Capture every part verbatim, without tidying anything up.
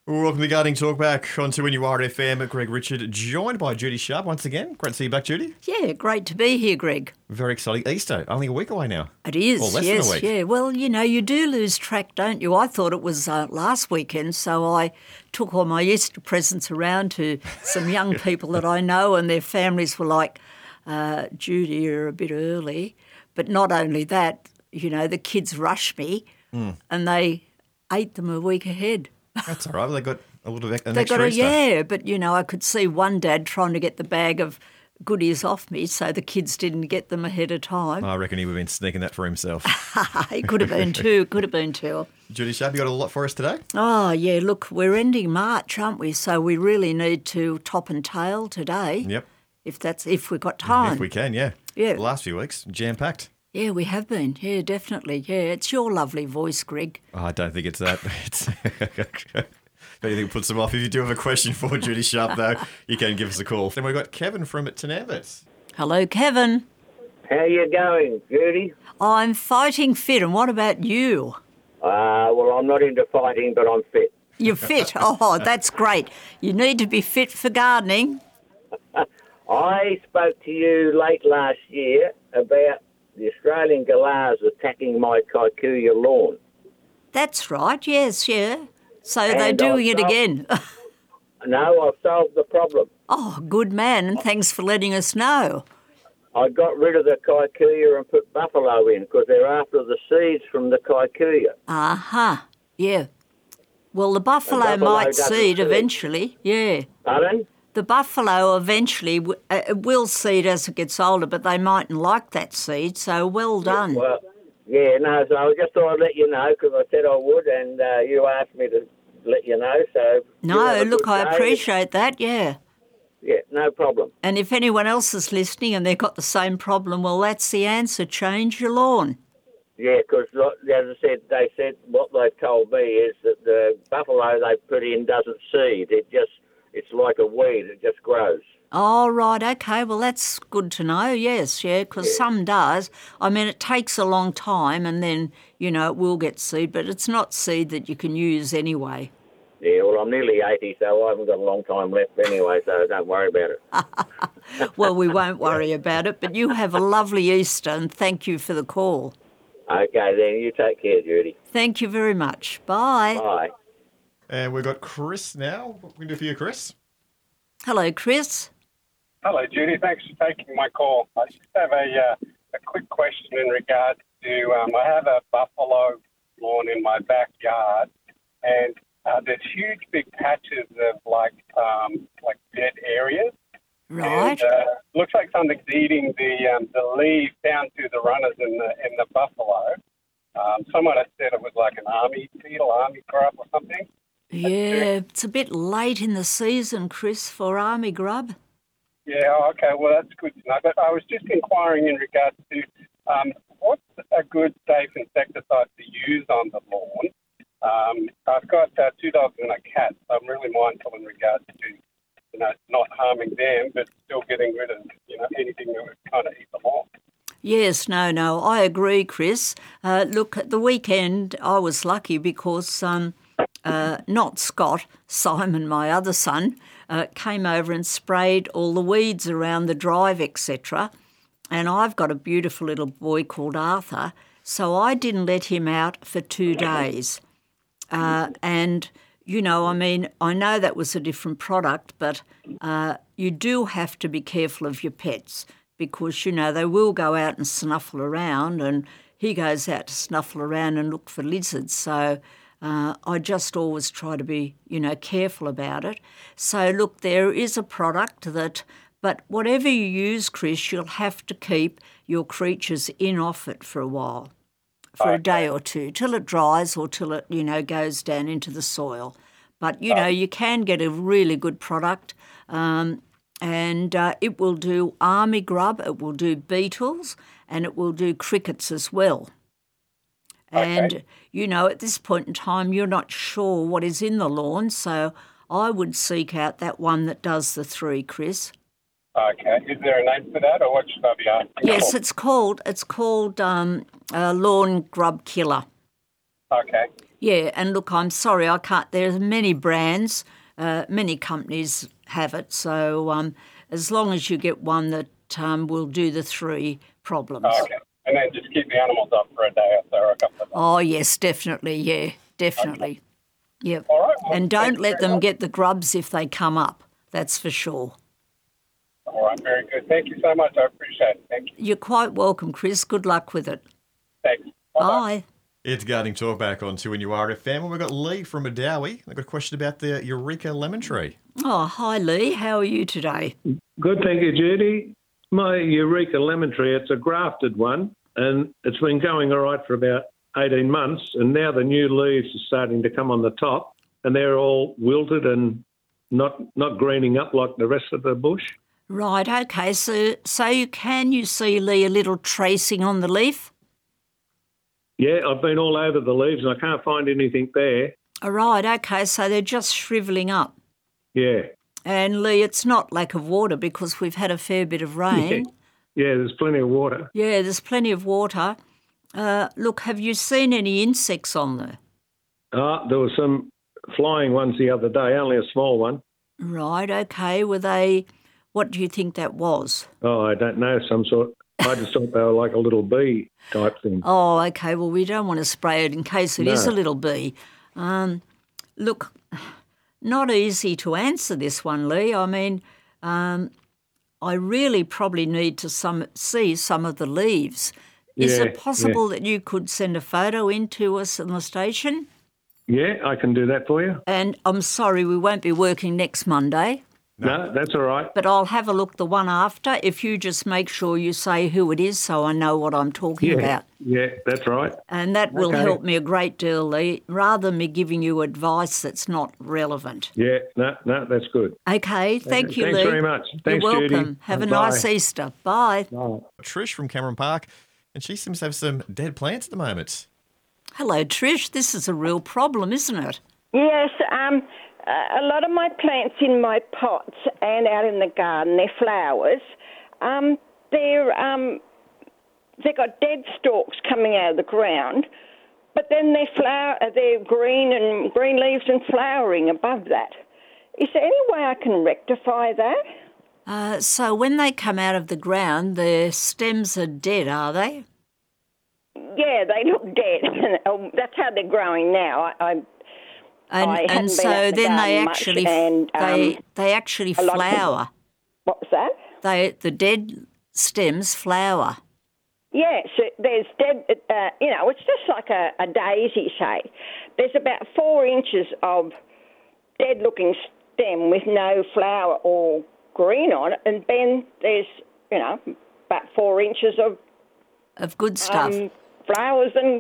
Welcome to Gardening Talk back on to N U R F M. Greg Richard, joined by Judy Sharp once again. Great to see you back, Judy. Yeah, great to be here, Greg. Very exciting. Easter, only a week away now. It is, Or less yes, than a week. yeah. Well, you know, you do lose track, don't you? I thought it was uh, last weekend, so I took all my Easter presents around to some young people that I know, and their families were like, uh, Judy, you're a bit early. But not only that, you know, the kids rushed me Mm. and they ate them a week ahead. That's all right. Well, they got a little bit an They extra got a, Easter. yeah, but, you know, I could see one dad trying to get the bag of goodies off me so the kids didn't get them ahead of time. I reckon he would have been sneaking that for himself. It could have been two, could have been two. Judy Sharp, you got a lot for us today? Oh, yeah, look, we're ending March, aren't we? So we really need to top and tail today. Yep. If that's if we've got time. If we can, yeah. Yeah. The last few weeks, jam-packed. Yeah, we have been. Yeah, definitely. Yeah, it's your lovely voice, Greg. Oh, I don't think it's that. It's if anything puts them off. If you do have a question for Judy Sharp, though, you can give us a call. Then we've got Kevin from Tenambit. Hello, Kevin. How you going, Judy? I'm fighting fit, and what about you? Uh, well, I'm not into fighting, but I'm fit. You're fit. Oh, that's great. You need to be fit for gardening. I spoke to you late last year about the Australian galahs attacking my kikuyu lawn. That's right, yes, yeah. So they're And doing I've it solved- again. No, I've solved the problem. Oh, good man, and thanks for letting us know. I got rid of the kikuyu and put buffalo in because they're after the seeds from the kikuyu. Uh-huh, yeah. Well, the buffalo, buffalo might doesn't seed seed. eventually, yeah. Pardon? The buffalo eventually w- uh, will seed as it gets older, but they mightn't like that seed, so well done. Well, yeah, no, so I just thought I'd let you know because I said I would and uh, you asked me to let you know, so... you no, have a look, good I day. appreciate that, yeah. Yeah, no problem. And if anyone else is listening and they've got the same problem, well, that's the answer. Change your lawn. Yeah, because as I said, they said what they've told me is that the buffalo they put in doesn't seed. It just, it's like a weed. It just grows. Oh, right, okay. Well, that's good to know, yes, yeah, because some does. I mean, it takes a long time and then, you know, it will get seed, but it's not seed that you can use anyway. Yeah, well, I'm nearly eighty, so I haven't got a long time left anyway, so don't worry about it. Well, we won't worry about it, but you have a lovely Easter and thank you for the call. Okay, then, you take care, Judy. Thank you very much. Bye. Bye. And we've got Chris now. What can we do for you, Chris? Hello, Chris. Hello, Judy. Thanks for taking my call. I just have a uh, a quick question in regard to um, I have a buffalo lawn in my backyard, and uh, there's huge big patches of like um, like dead areas. Right. And, uh, looks like something's eating the um, the leaves down to the runners in the in the buffalo. Um, someone had said it was like an army beetle, army grub or something. Yeah, it's a bit late in the season, Chris, for army grub. Yeah, oh, okay, well, that's good to know. But I was just inquiring in regards to um, what's a good safe insecticide to use on the lawn. Um, I've got uh, two dogs and a cat, so I'm really mindful in regards to, you know, not harming them, but still getting rid of, you know, anything that would kind of eat the lawn. Yes, no, no, I agree, Chris. Uh, look, at the weekend I was lucky because um, uh, not Scott, Simon, my other son, uh, came over and sprayed all the weeds around the drive, et cetera. And I've got a beautiful little boy called Arthur, so I didn't let him out for two days. Uh, and, you know, I mean, I know that was a different product, but uh, you do have to be careful of your pets because, you know, they will go out and snuffle around, and he goes out to snuffle around and look for lizards. So uh, I just always try to be, you know, careful about it. So, look, there is a product that, but whatever you use, Chris, you'll have to keep your creatures in off it for a while, for a day or two, till it dries or till it, you know, goes down into the soil. But, you know, you can get a really good product. Um, And uh, it will do army grub, it will do beetles, and it will do crickets as well. And, Okay. you know, at this point in time, you're not sure what is in the lawn, so I would seek out that one that does the three, Chris. Okay, is there a name for that, or what should I be asking Yes, for? it's called it's called um, uh, lawn grub killer. Okay. Yeah, and look, I'm sorry, I can't. There's many brands, uh, many companies have it. So um, as long as you get one that um, will do the three problems. Oh, okay. And then just keep the animals up for a day or so, or a couple of days. Oh, yes, definitely. Yeah, definitely. Okay. Yep. All right. Well, And thank don't you let very them much. get the grubs if they come up. That's for sure. All right, very good. Thank you so much. I appreciate it. Thank you. You're quite welcome, Chris. Good luck with it. Thanks. Bye-bye. Bye. It's Gardening Talk back on two N U R F M. And we've got Lee from Madawi. They've got a question about the Eureka lemon tree. Oh, hi, Lee. How are you today? Good, thank you, Judy. My Eureka lemon tree, it's a grafted one, and it's been going all right for about eighteen months, and now the new leaves are starting to come on the top, and they're all wilted and not not greening up like the rest of the bush. Right, okay. So, so you can you see, Lee, a little tracing on the leaf? Yeah, I've been all over the leaves, and I can't find anything there. All right, okay. So they're just shrivelling up. Yeah. And, Lee, it's not lack of water because we've had a fair bit of rain. Yeah, there's plenty of water. Yeah, there's plenty of water. Uh, look, have you seen any insects on there? Ah, there were some flying ones the other day, only a small one. Right, okay. Were they, what do you think that was? Oh, I don't know, some sort. I just thought they were like a little bee type thing. Oh, okay. Well, we don't want to spray it in case it is No. a little bee. Um, look, not easy to answer this one, Lee. I mean, um, I really probably need to some, see some of the leaves. Is Yeah, it possible that you could send a photo in to us on the station? Yeah, I can do that for you. And I'm sorry, we won't be working next Monday, No, that's all right. but I'll have a look the one after if you just make sure you say who it is so I know what I'm talking Yeah, about. yeah, that's right. And that will Okay. help me a great deal, Lee, rather than me giving you advice that's not relevant. Yeah, no, no, that's good. Okay, thank you, Thanks Lee. very much. Thanks, You're Judy. welcome. Have a Bye. nice Easter. Bye. Bye. Trish from Cameron Park. And she seems to have some dead plants at the moment. Hello, Trish. This is a real problem, isn't it? Yes, um, a lot of my plants in my pots and out in the garden, they're flowers. Um, they're um, they've got dead stalks coming out of the ground, but then they're flower, they're green and green leaves and flowering above that. Is there any way I can rectify that? Uh, so when they come out of the ground, their stems are dead, are they? Yeah, they look dead. Oh, that's how they're growing now. I, I And I haven't and been so out the then they garden much, actually and, they um, they actually a lot of people- flower. what was that? They the dead stems flower. Yeah, so there's dead, uh, you know, it's just like a, a daisy, say. There's about four inches of dead-looking stem with no flower or green on it, and then there's, you know, about four inches of Of good stuff. um, flowers and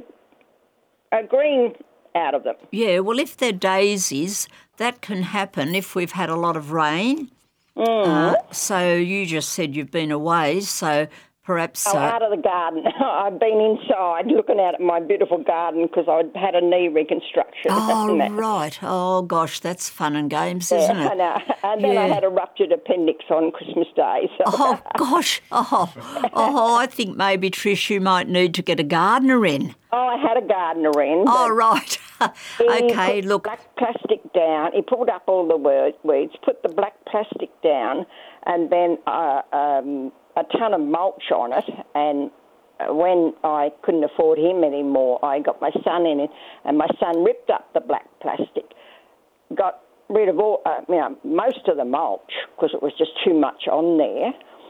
uh, green out of them. Yeah, well, if they're daisies, that can happen if we've had a lot of rain. Mm. Uh, so you just said you've been away, so perhaps... Oh, uh, out of the garden. I've been inside looking out at my beautiful garden because I'd had a knee reconstruction. oh, and that. right. Oh, gosh, that's fun and games, Yeah, isn't I it? know. And then I Yeah. had a ruptured appendix on Christmas Day. So. Oh, gosh. Oh, oh, I think maybe, Trish, you might need to get a gardener in. Oh, I had a gardener in. Oh, but right. he okay, put look. black plastic down. He pulled up all the we- weeds, put the black plastic down, and then uh, um, a ton of mulch on it. And when I couldn't afford him anymore, I got my son in it, and my son ripped up the black plastic, got rid of all, uh, you know, most of the mulch because it was just too much on there.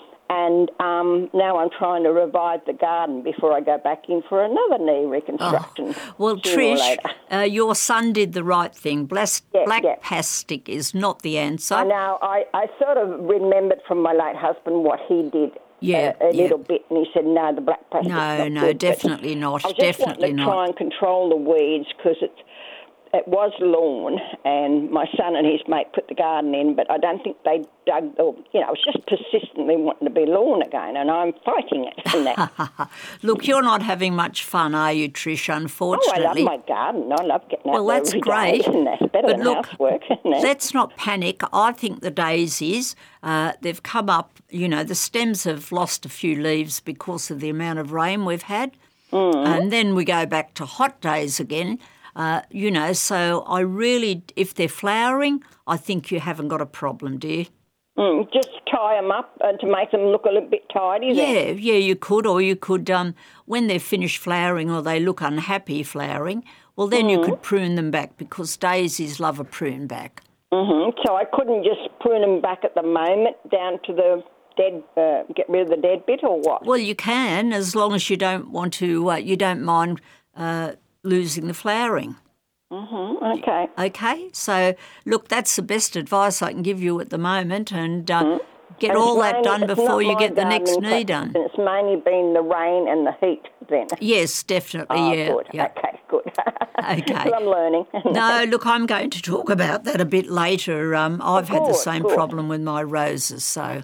And um, now I'm trying to revive the garden before I go back in for another knee reconstruction. Well, sooner or Trish, later. uh, your son did the right thing. Blas- Yeah, black yeah. plastic is not the answer. I know. I, I sort of remembered from my late husband what he did Yeah, a, a yeah. little bit, and he said, no, the black plastic. No, no, definitely not, I just definitely wanted to not. try and control the weeds because it's it was lawn, and my son and his mate put the garden in, but I don't think they dug, or, you know, it's just persistently wanting to be lawn again, and I'm fighting it in that. Look, you're not having much fun, are you, Trish, Oh, I love unfortunately? my garden. I love getting out Well, there that's every great. day, and that's better But than look, housework, isn't it? let's not panic. I think the daisies, uh, they've come up, you know, the stems have lost a few leaves because of the amount of rain we've had. Mm. And then we go back to hot days again. Uh, you know, so I really, if they're flowering, I think you haven't got a problem, dear. Mm, just tie them up uh, to make them look a little bit tidy then. Yeah, yeah, you could, or you could, um, when they're finished flowering or they look unhappy flowering, well, then you could prune them back because daisies love a prune back. hmm So I couldn't just prune them back at the moment down to the dead, uh, get rid of the dead bit or what? Well, you can, as long as you don't want to, uh, you don't mind uh, losing the flowering. hmm Okay. Okay, so look, that's the best advice I can give you at the moment, and uh, Mm. get And all it's that mainly- done it's before not you my get the next gardening knee practice, done. and it's mainly been the rain and the heat then. Yes, definitely, Oh, yeah. good. yeah. Okay, good. Okay. Well, I'm learning. No, look, I'm going to talk about that a bit later. Um, I've had the good, same good. problem with my roses, so...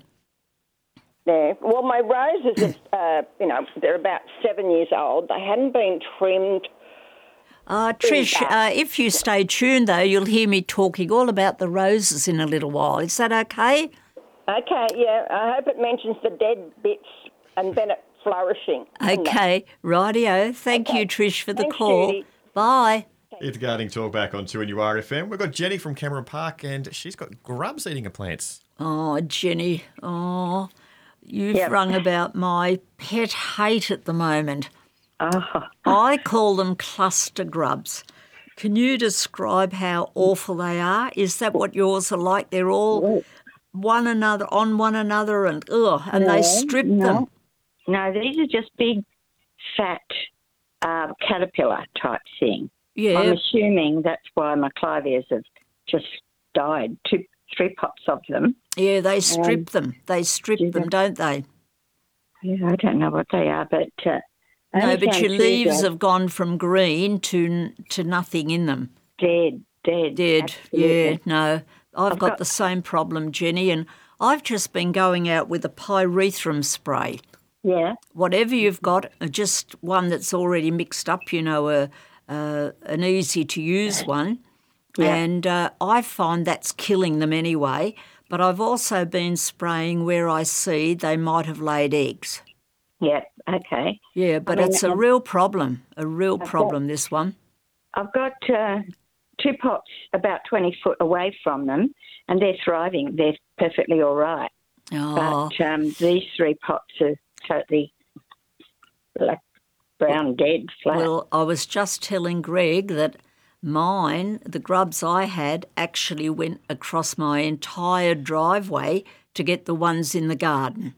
Yeah. Well, my roses, are, uh, you know, they're about seven years old. They hadn't been trimmed. Uh, Trish, back. uh, if you stay tuned, though, you'll hear me talking all about the roses in a little while. Is that okay? Okay, yeah. I hope it mentions the dead bits and then it flourishing. and that. Okay, rightio. Thank Okay. you, Trish, for the Thanks, call. Judy. Bye. It's Gardening Talk back on two N U R F M. We've got Jenny from Cameron Park, and she's got grubs eating her plants. Oh, Jenny, oh, you've Yep. rung about my pet hate at the moment. Oh, I call them cluster grubs. Can you describe how awful they are? Is that what yours are like? They're all one another on one another, and ugh, and they strip them. No, these are just big, fat uh, caterpillar type thing. Yeah, I'm assuming that's why my clivias have just died. Two, three pots of them. yeah, they strip them. They strip do them, they? don't they? Yeah, I don't know what they are, but uh, I No, only but found your two leaves that have gone from green to to nothing in them. dead, dead, Dead. absolutely. Yeah, no. I've, got, got- the same problem, Jenny, and I've just been going out with a pyrethrum spray. Yeah, Whatever you've got, uh, just one that's already mixed up, you know, a, a, an easy-to-use one. Yeah. And uh, I find that's killing them anyway. But I've also been spraying where I see they might have laid eggs. yeah, okay. Yeah, but mean, it's a I've- real problem, a real problem, this one. I've got uh, two pots about twenty foot away from them, and they're thriving. They're perfectly all right. Oh, But um, these three pots are totally like brown, dead, flat. well, I was just telling Greg that mine, the grubs I had, actually went across my entire driveway to get the ones in the garden.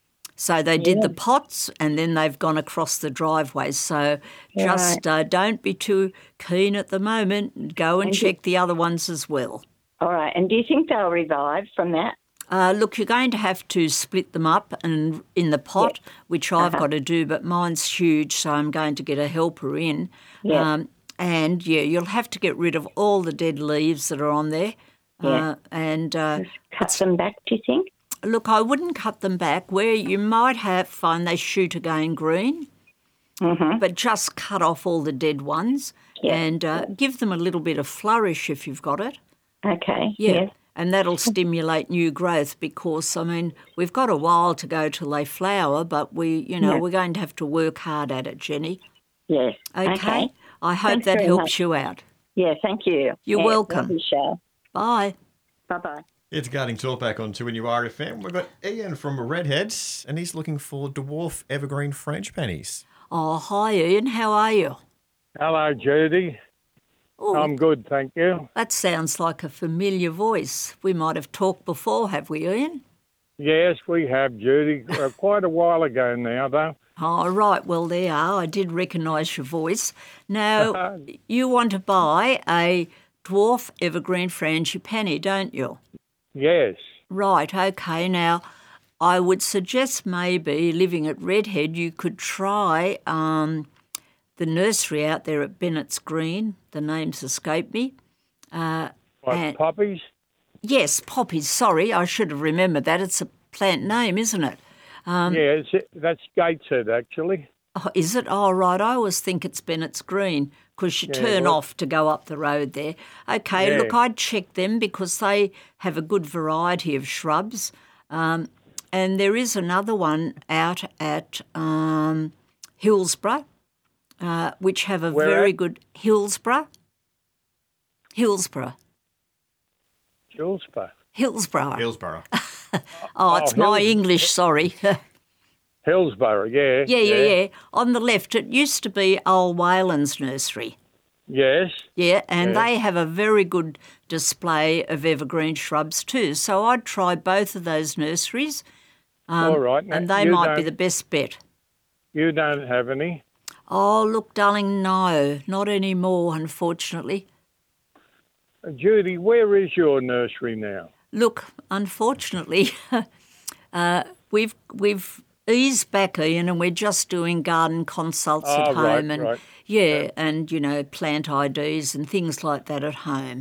So they did the pots and then they've gone across the driveway. So just uh, don't be too keen at the moment. Go and And check the other ones as well. All right. And do you think they'll revive from that? Uh, look, you're going to have to split them up and in the pot, which I've got to do, but mine's huge, so I'm going to get a helper in. Yeah. Um, and, yeah, you'll have to get rid of all the dead leaves that are on there. Yeah. Uh, and, uh, Cut them back, do you think? look, I wouldn't cut them back. Where you might have find they shoot again green, Mm-hmm. but just cut off all the dead ones Yeah. and uh, give them a little bit of flourish if you've got it. Okay. Yeah. Yes. And that'll stimulate new growth because, I mean, we've got a while to go till they flower, but we, you know, Yeah. we're going to have to work hard at it, Jenny. Yes. Okay? Okay. I hope Thanks that very helps much. you out. Yeah, thank you. You're Yeah, welcome. lovely show. Bye. Bye-bye. It's Gardening Talk back on two N U R F M. We've got Ian from Redhead, and he's looking for dwarf evergreen frangipanis. Oh, hi, Ian. How are you? Hello, Judy. Oh, I'm good, thank you. that sounds like a familiar voice. We might have talked before, have we, Ian? Yes, we have, Judy. Uh, quite a while ago now, though. Oh, right. Well, there you are. I did recognise your voice. Now, you want to buy a dwarf evergreen frangipani, don't you? Yes. Right, okay. Now, I would suggest maybe living at Redhead, you could try um, the nursery out there at Bennett's Green. The names escape me. Uh, Like and- poppies? yes, poppies. Sorry, I should have remembered that. It's a plant name, isn't it? yeah, it's, that's Gateshead, actually. Oh, is it? Oh, right. I always think it's Bennett's Green because you Yeah, turn well- off to go up the road there. Okay, Yeah. look, I'd check them because they have a good variety of shrubs. Um, and there is another one out at um, Hillsborough, uh, which have a Where very at? good Hillsborough. Hillsborough. Hillsborough. Hillsborough. Hillsborough. Oh, it's Oh, my Hills- English, sorry. Hillsborough, yeah. Yeah, yeah, yeah. On the left, it used to be Old Whalen's nursery. Yes. Yeah, and Yeah. they have a very good display of evergreen shrubs too. So I'd try both of those nurseries, um, All right. Now, and they you might be don't- the best bet. You don't have any? Oh, look, darling, no, not anymore, unfortunately. Uh, Judy, where is your nursery now? Look, unfortunately, uh, we've we've eased back, Ian, and we're just doing garden consults Oh, at right, home, and right. yeah, and you know, plant I Ds and things like that at home.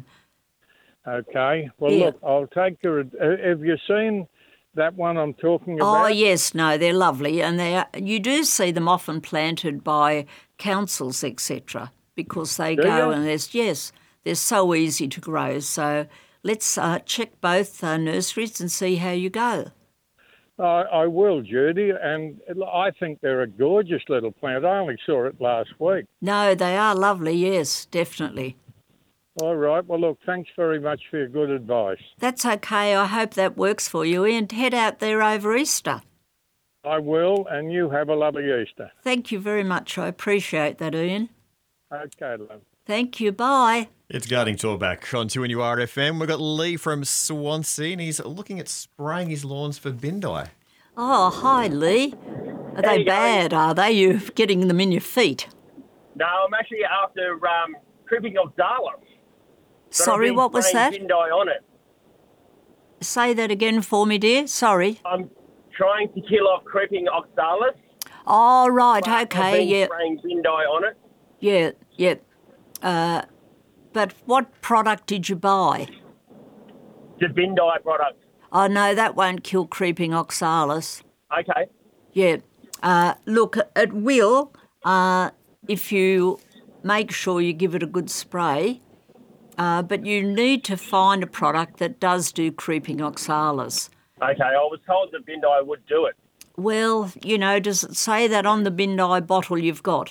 Okay. Well, Yeah. look, I'll take your... Uh, have you seen that one I'm talking Oh about? yes, no, they're lovely, and they are, you do see them often planted by councils, et cetera, because they Do go you? and there's yes, they're so easy to grow. So let's uh, check both uh, nurseries and see how you go. I, I will, Judy, and I think they're a gorgeous little plant. I only saw it last week. No, they are lovely. Yes, definitely. All right. Well, look, thanks very much for your good advice. That's okay. I hope that works for you, and head out there over Easter. I will, and you have a lovely Easter. Thank you very much. I appreciate that, Ian. Okay, love. Thank you. Bye. It's Gardening Tour back on two N U R F M. We've got Lee from Swansea, and he's looking at spraying his lawns for Bindai. Oh, hi, Lee. Are they bad, are they? You're getting them in your feet. No, I'm actually after um, creeping oxalis. Sorry, what was that? Bindai on it. Say that again for me, dear. Sorry. I'm trying to kill off creeping oxalis. Oh, right. but I've Okay. been Yeah. spraying Bindai on it. Yeah. Yeah. Uh, but what product did you buy? The Bindai product. Oh, no, that won't kill creeping oxalis. Okay. Yeah. Uh, look, it will uh, if you make sure you give it a good spray, uh, but you need to find a product that does do creeping oxalis. Okay, I was told that Bindai would do it. Well, you know, does it say that on the Bindai bottle you've got?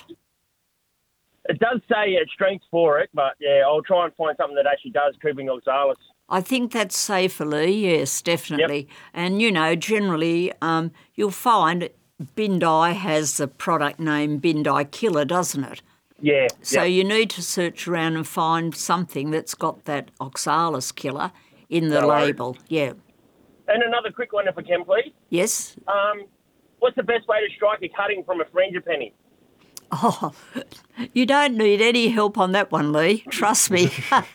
It does say a strength for it, but yeah, I'll try and find something that actually does creeping oxalis. I think that's safer, yes, definitely. And, you know, generally um, you'll find Bindai has the product name Bindai Killer, doesn't it? Yeah. So yep. you need to search around and find something that's got that oxalis killer in the No worries. label. Yeah. And another quick one, if I can, please. Yes? Um, what's the best way to strike a cutting from a frangipani? Oh, you don't need any help on that one, Lee. Trust me.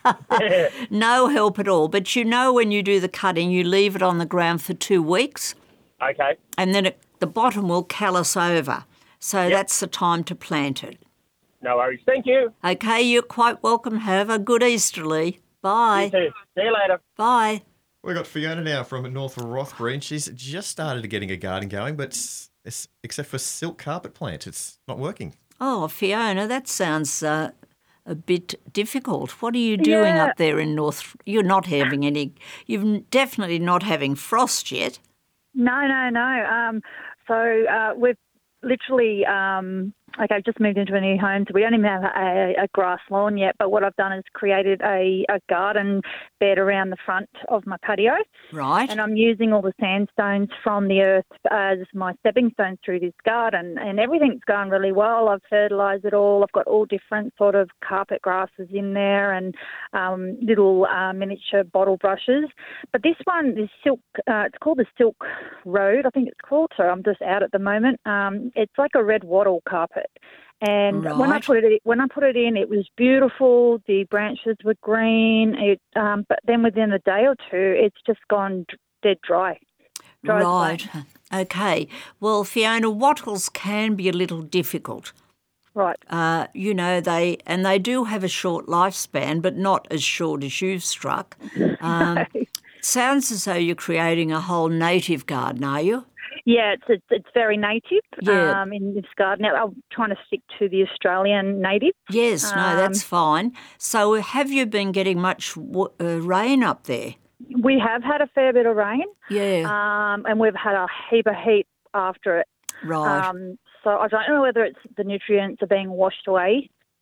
No help at all. But you know when you do the cutting, you leave it on the ground for two weeks Okay. and then it, the bottom will callus over. So that's the time to plant it. No worries. Thank you. Okay, you're quite welcome. Have a good Easter, Lee. Bye. You too. See you later. Bye. We've got Fiona now from North Rothgreen. She's just started getting a garden going, but it's, except for silk carpet plant, it's not working. Oh, Fiona, that sounds uh, a bit difficult. What are you doing Yeah. up there in North? You're not having any. You're definitely not having frost yet. No, no, no. Um, so uh, we've literally, um, okay, I've just moved into a new home, so we don't even have a, a grass lawn yet. But what I've done is created a, a garden bed around the front of my patio. Right. And I'm using all the sandstones from the earth as my stepping stones through this garden. And everything's going really well. I've fertilised it all. I've got all different sort of carpet grasses in there and um, little uh, miniature bottle brushes. But this one, this silk, uh, it's called the Silk Road, I think it's called. So I'm just out at the moment. Um, it's like a red wattle carpet. And when I Right. put it when I put it in, it was beautiful. The branches were green. It, um, but then within a day or two, it's just gone d- dead dry. Dry as Right. Okay. Well, Fiona, wattles can be a little difficult. Right. Uh, you know, they and they do have a short lifespan, but not as short as you've struck. Um, it sounds as though you're creating a whole native garden, are you? Yeah, it's it's, it's very native Yeah. um, in this garden. Now, I'm trying to stick to the Australian native. Yes, no, Um, that's fine. So have you been getting much w- uh, rain up there? We have had a fair bit of rain. Yeah. Um, and we've had a heap of heat after it. Right. Um, so I don't know whether it's the nutrients are being washed away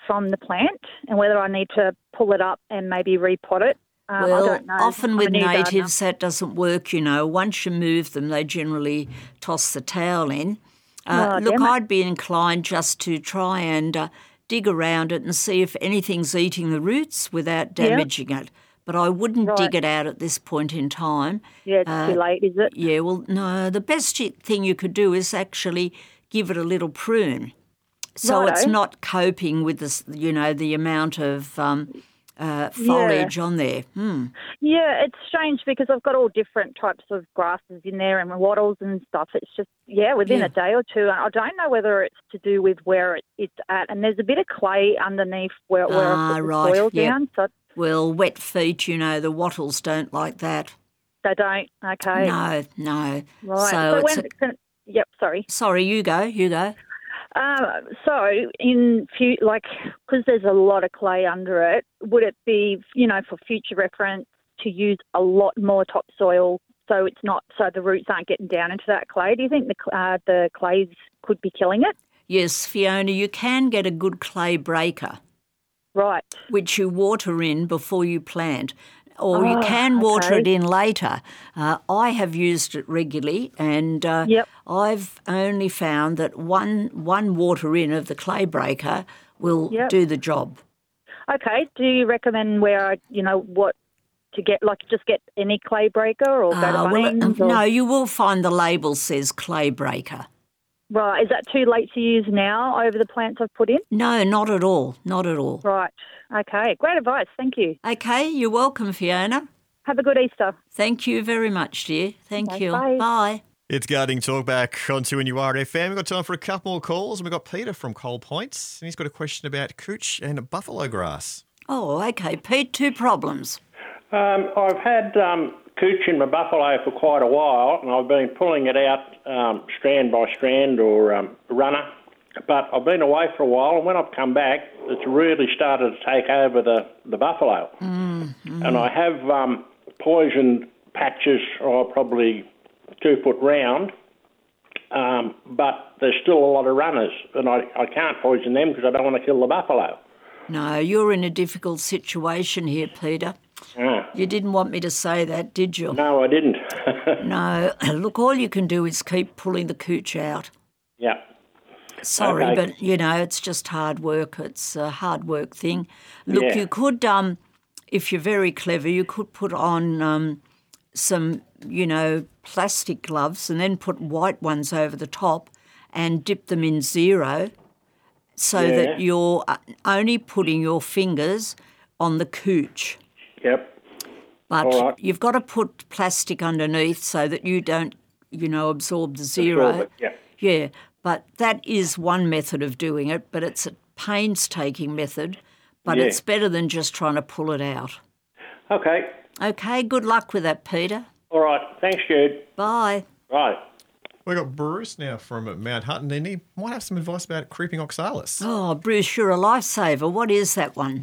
from the plant and whether I need to pull it up and maybe repot it. Um, well, I don't know. often I'm with a new gardener. natives that doesn't work, you know. Once you move them, they generally toss the towel in. Uh, Oh, look, damn it. I'd be inclined just to try and uh, dig around it and see if anything's eating the roots without Yeah. damaging it. But I wouldn't Right. dig it out at this point in time. Yeah, it's Uh, too late, is it? Yeah, well, no, the best y- thing you could do is actually give it a little prune. So it's Righto. not coping with this, you know, the amount of um, uh, foliage on there. Hmm. Yeah, it's strange because I've got all different types of grasses in there and wattles and stuff. It's just, yeah, within Yeah. a day or two. I don't know whether it's to do with where it, it's at. And there's a bit of clay underneath where, where Ah, I put the right, soil yep. down. So Well, wet feet, you know, the wattles don't like that. they don't. Okay. No, no. Right. So, it's when, a- can, yep, sorry. sorry, you go, you go. Um, so, in few, like, because there's a lot of clay under it, would it be, you know, for future reference, to use a lot more topsoil so it's not so the roots aren't getting down into that clay? Do you think the cl- uh, the clays could be killing it? Yes, Fiona, you can get a good clay breaker, Right. which you water in before you plant, or you Oh, can water okay. it in later. Uh, I have used it regularly, and uh, Yep. I've only found that one one water in of the clay breaker will Yep. do the job. Okay. Do you recommend where I, you know, what to get? Like, just get any clay breaker or go to Uh, well, Bunnings? uh, or- no, you will find the label says clay breaker. Right. Is that too late to use now over the plants I've put in? No, not at all, not at all. Right. Okay. Great advice. Thank you. Okay, you're welcome, Fiona. Have a good Easter. Thank you very much, dear. Thank Okay, you. bye. Bye. It's Gardening Talk back onto N U R F M. We've got time for a couple more calls. And we've got Peter from Coal Points, and he's got a question about cooch and buffalo grass. Oh, okay, Pete, two problems. Um, I've had um, cooch in my buffalo for quite a while, and I've been pulling it out um, strand by strand or um, runner. But I've been away for a while, and when I've come back, it's really started to take over the, the buffalo. Mm, mm. And I have um, poisoned patches, or probably two foot round, um, but there's still a lot of runners, and I, I can't poison them because I don't want to kill the buffalo. No, you're in a difficult situation here, Peter. Ah. You didn't want me to say that, did you? No, I didn't. No. Look, all you can do is keep pulling the cooch out. Yeah. Sorry, Okay. but, you know, it's just hard work. It's a hard work thing. Look, Yeah. you could, um, if you're very clever, you could put on um, some, you know, plastic gloves and then put white ones over the top and dip them in zero so Yeah. that you're uh, only putting your fingers on the cooch. Yep. But All right. you've got to put plastic underneath so that you don't, you know, absorb the zero. Absorb it, yeah. Yeah, but that is one method of doing it, but it's a painstaking method, but Yeah. it's better than just trying to pull it out. Okay. Okay, good luck with that, Peter. All right. Thanks, Jude. Bye. Right. We've got Bruce now from Mount Hutton, and he might have some advice about creeping oxalis. Oh, Bruce, you're a lifesaver. What is that one?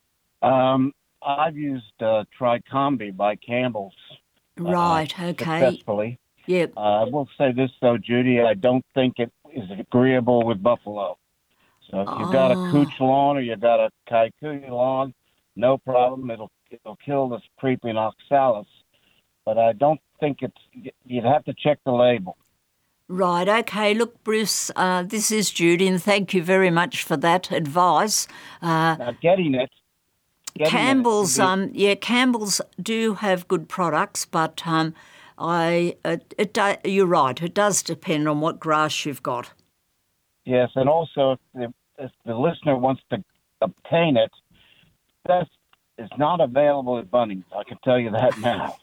Um, I've used uh, Tricombi by Campbell's. uh, Right, okay. Successfully. Yep. Uh, I will say this, though, Judy, I don't think it is agreeable with buffalo. So if you've got a Oh. cooch lawn or you've got a kikuyu lawn, no problem. It'll it'll kill this creeping oxalis. But I don't think it's, you'd have to check the label. Right, okay. Look, Bruce, uh, this is Judy, and thank you very much for that advice. Uh, Now, getting it, getting it Campbell's, would be- um, yeah, Campbell's do have good products, but um, I, it, it, do- you're right. It does depend on what grass you've got. Yes, and also if the, if the listener wants to obtain it, that's it's not available at Bunnings. I can tell you that now.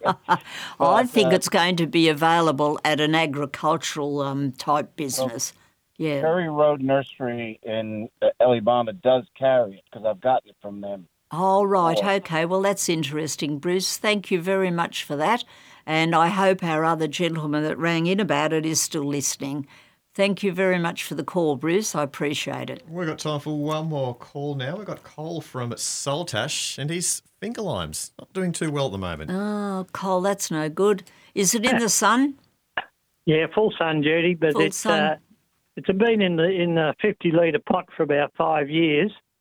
I think uh, it's going to be available at an agricultural um, type business. Yeah. Perry Road Nursery in uh, Elibama does carry it because I've gotten it from them. All right, Oh. okay. Well, that's interesting, Bruce. Thank you very much for that. And I hope our other gentleman that rang in about it is still listening. Thank you very much for the call, Bruce. I appreciate it. We've got time for one more call now. We've got Cole from Saltash, and his finger limes not doing too well at the moment. Oh, Cole, that's no good. Is it in the sun? Yeah, full sun, Judy, but Full it's sun. uh, it's been in the in the fifty litre pot for about five years,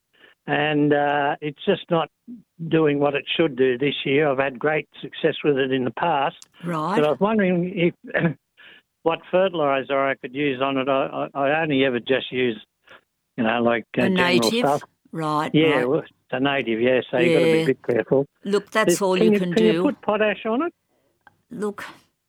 and uh, it's just not doing what it should do this year. I've had great success with it in the past. Right. But I was wondering if what fertiliser I could use on it. I, I, I only ever just use, you know, like uh, A general native? stuff. Right, Yeah, right. well, it's a native, yeah, so you've got to Yeah. be a bit careful. Look, that's But all can you can Can do. you put potash on it? Look,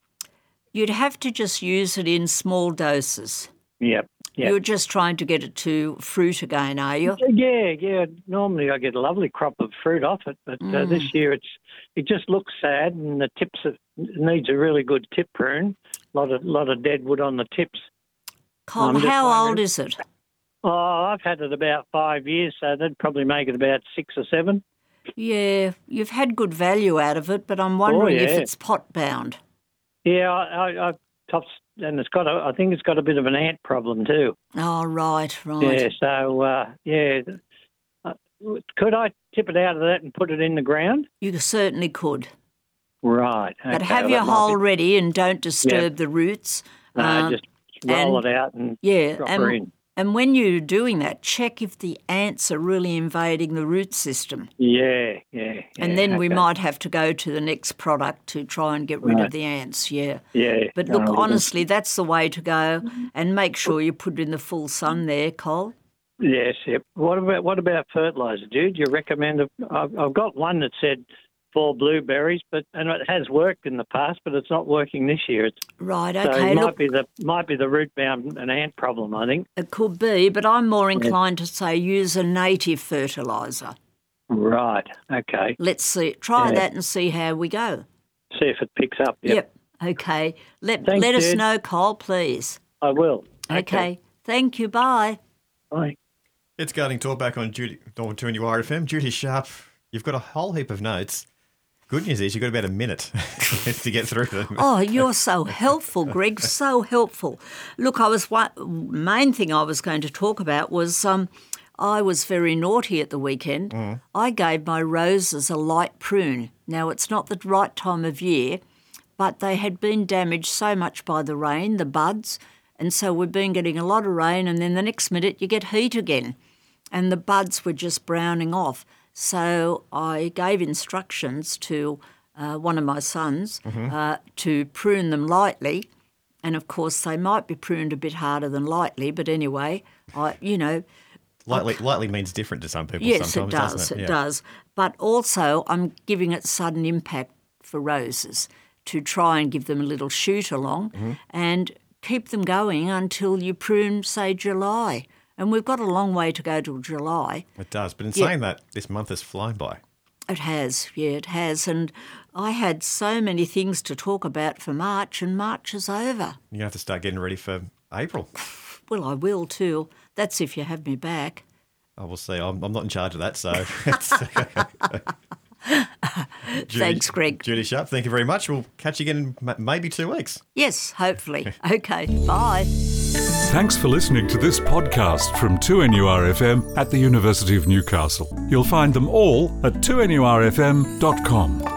you'd have to just use it in small doses. Yep, yep. You're just trying to get it to fruit again, are you? Yeah, yeah. Normally I get a lovely crop of fruit off it, but uh, Mm. this year it's it just looks sad, and the tips are, it needs a really good tip prune. A lot of lot of dead wood on the tips. Col, I'm just how old wondering- is it? Oh, I've had it about five years, so that'd probably make it about six or seven. Yeah, you've had good value out of it, but I'm wondering if Oh, yeah. it's pot bound. Yeah, I, I, I tops, and it's got a, I think it's got a bit of an ant problem too. Oh, right, right. Yeah, so uh, yeah, uh, could I tip it out of that and put it in the ground? You certainly could. Right. But okay, have well, your that might hole be- ready and don't disturb the roots. No, Um, just roll and- it out and Yeah, drop her in. and, and when you're doing that, check if the ants are really invading the root system. Yeah, yeah. And yeah, then we okay. might have to go to the next product to try and get rid Right. of the ants, yeah. Yeah. But no, look, well, honestly, that's the way to go. And make sure you put it in the full sun there, Cole. Yes, yep. What about what about fertiliser, dude? You recommend? A, I've, I've got one that said four blueberries, but and it has worked in the past, but it's not working this year. It's, Right, so okay. it might Look, be the might be the root bound and ant problem. I think. it could be, but I'm more inclined to say use a native fertiliser. Right. Okay. Let's see. Try Yeah. that and see how we go. See if it picks up. Yep. Yep. Okay. Let Thanks, let us Jude. know, Cole, please. I will. Okay. Thank you. Bye. Bye. It's Gardening Talk back on Judy, on two N U R F M. Judy Sharp, you've got a whole heap of notes. Good news is you've got about a minute to get through them. Oh, you're so helpful, Greg. So helpful. Look, I was one main thing I was going to talk about was um, I was very naughty at the weekend. Mm. I gave my roses a light prune. Now it's not the right time of year, but they had been damaged so much by the rain, the buds, and so we've been getting a lot of rain, and then the next minute you get heat again, and the buds were just browning off. So I gave instructions to uh, one of my sons Mhm. uh, to prune them lightly. And, of course, they might be pruned a bit harder than lightly, but anyway, I, you know... Lightly, lightly means different to some people Yes, sometimes, it does, doesn't it it? Yeah. does. But also I'm giving it sudden impact for roses to try and give them a little shoot along Mhm. and keep them going until you prune, say, July. And we've got a long way to go till July. It does. But in Yeah. saying that, this month has flown by. It has, yeah, it has. And I had so many things to talk about for March, and March is over. You're going to have to start getting ready for April. Well, I will too. That's if you have me back. I will see. I'm, I'm not in charge of that, so... Judy, Thanks, Greg. Judy Sharp, thank you very much. We'll catch you again in ma- maybe two weeks. Yes, hopefully. Okay, bye. Thanks for listening to this podcast from two N U R F M at the University of Newcastle. You'll find them all at two N U R F M dot com.